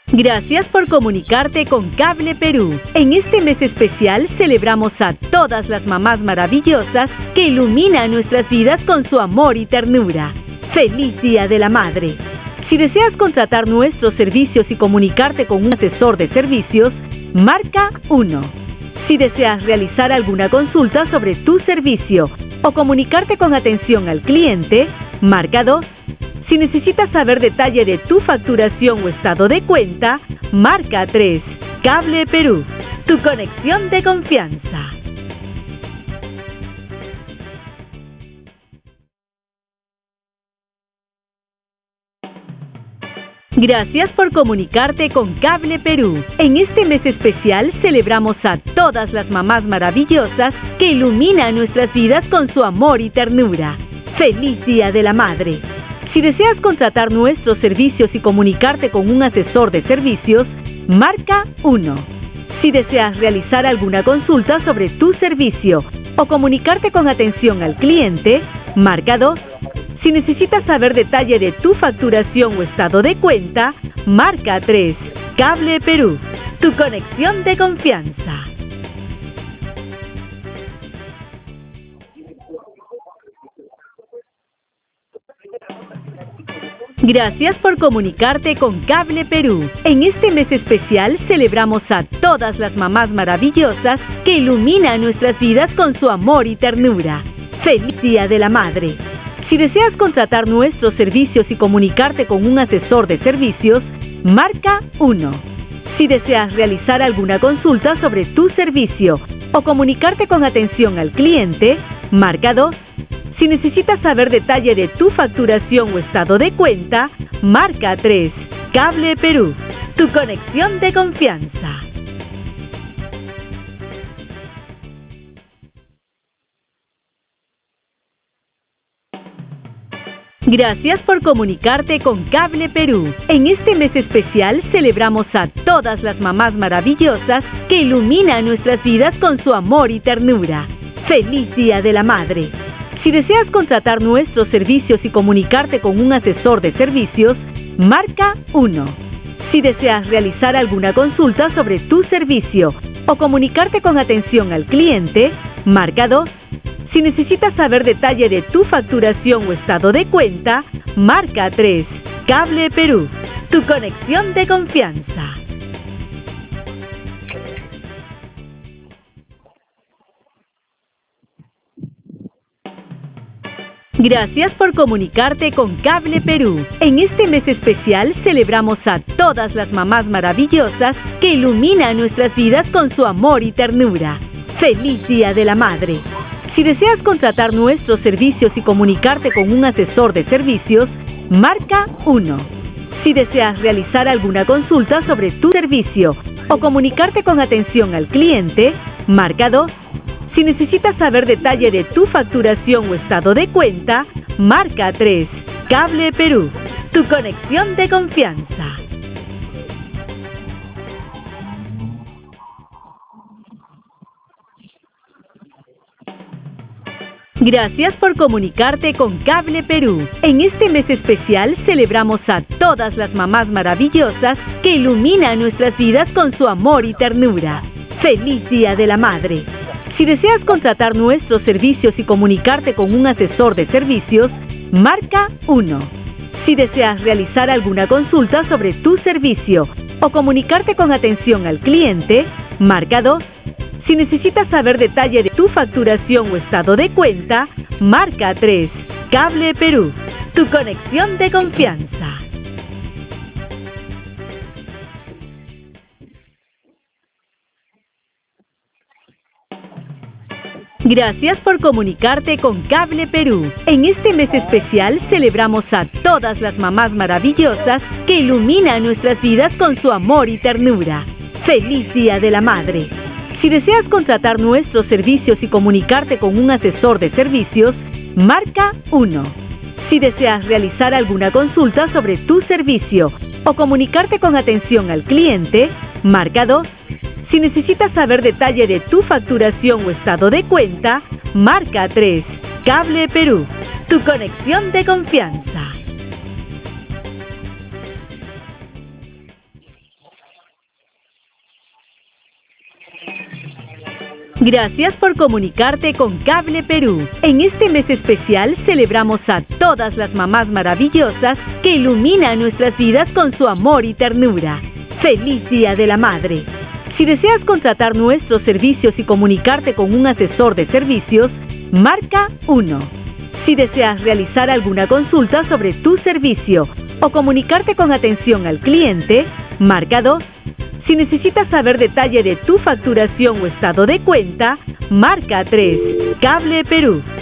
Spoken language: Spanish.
Gracias por comunicarte con Cable Perú. En este mes especial celebramos a todas las mamás maravillosas que iluminan nuestras vidas con su amor y ternura. ¡Feliz Día de la Madre! Si deseas contratar nuestros servicios y comunicarte con un asesor de servicios, marca 1. Si deseas realizar alguna consulta sobre tu servicio o comunicarte con atención al cliente, marca 2. Si necesitas saber detalle de tu facturación o estado de cuenta, marca 3. Cable Perú, tu conexión de confianza. Gracias por comunicarte con Cable Perú. En este mes especial celebramos a todas las mamás maravillosas que iluminan nuestras vidas con su amor y ternura. ¡Feliz Día de la Madre! Si deseas contratar nuestros servicios y comunicarte con un asesor de servicios, marca 1. Si deseas realizar alguna consulta sobre tu servicio o comunicarte con atención al cliente, marca 2. Si necesitas saber detalle de tu facturación o estado de cuenta, marca 3. Cable Perú, tu conexión de confianza. Gracias por comunicarte con Cable Perú. En este mes especial celebramos a todas las mamás maravillosas que iluminan nuestras vidas con su amor y ternura. ¡Feliz Día de la Madre! Si deseas contratar nuestros servicios y comunicarte con un asesor de servicios, marca 1. Si deseas realizar alguna consulta sobre tu servicio o comunicarte con atención al cliente, marca 2. Si necesitas saber detalle de tu facturación o estado de cuenta, marca 3. Cable Perú, tu conexión de confianza. Gracias por comunicarte con Cable Perú. En este mes especial celebramos a todas las mamás maravillosas que iluminan nuestras vidas con su amor y ternura. ¡Feliz Día de la Madre! Si deseas contratar nuestros servicios y comunicarte con un asesor de servicios, marca 1. Si deseas realizar alguna consulta sobre tu servicio o comunicarte con atención al cliente, marca 2. Si necesitas saber detalle de tu facturación o estado de cuenta, marca 3. Cable Perú, tu conexión de confianza. Gracias por comunicarte con Cable Perú. En este mes especial celebramos a todas las mamás maravillosas que iluminan nuestras vidas con su amor y ternura. ¡Feliz Día de la Madre! Si deseas contratar nuestros servicios y comunicarte con un asesor de servicios, marca 1. Si deseas realizar alguna consulta sobre tu servicio o comunicarte con atención al cliente, marca 2. Si necesitas saber detalle de tu facturación o estado de cuenta, marca 3. Cable Perú, tu conexión de confianza. Gracias por comunicarte con Cable Perú. En este mes especial celebramos a todas las mamás maravillosas que iluminan nuestras vidas con su amor y ternura. ¡Feliz Día de la Madre! Si deseas contratar nuestros servicios y comunicarte con un asesor de servicios, marca 1. Si deseas realizar alguna consulta sobre tu servicio o comunicarte con atención al cliente, marca 2. Si necesitas saber detalle de tu facturación o estado de cuenta, marca 3. Cable Perú, tu conexión de confianza. Gracias por comunicarte con Cable Perú. En este mes especial celebramos a todas las mamás maravillosas que iluminan nuestras vidas con su amor y ternura. ¡Feliz Día de la Madre! Si deseas contratar nuestros servicios y comunicarte con un asesor de servicios, marca 1. Si deseas realizar alguna consulta sobre tu servicio o comunicarte con atención al cliente, marca 2. Si necesitas saber detalle de tu facturación o estado de cuenta, marca 3. Cable Perú, tu conexión de confianza. Gracias por comunicarte con Cable Perú. En este mes especial celebramos a todas las mamás maravillosas que iluminan nuestras vidas con su amor y ternura. ¡Feliz Día de la Madre! Si deseas contratar nuestros servicios y comunicarte con un asesor de servicios, marca 1. Si deseas realizar alguna consulta sobre tu servicio o comunicarte con atención al cliente, marca 2. Si necesitas saber detalle de tu facturación o estado de cuenta, marca 3. Cable Perú.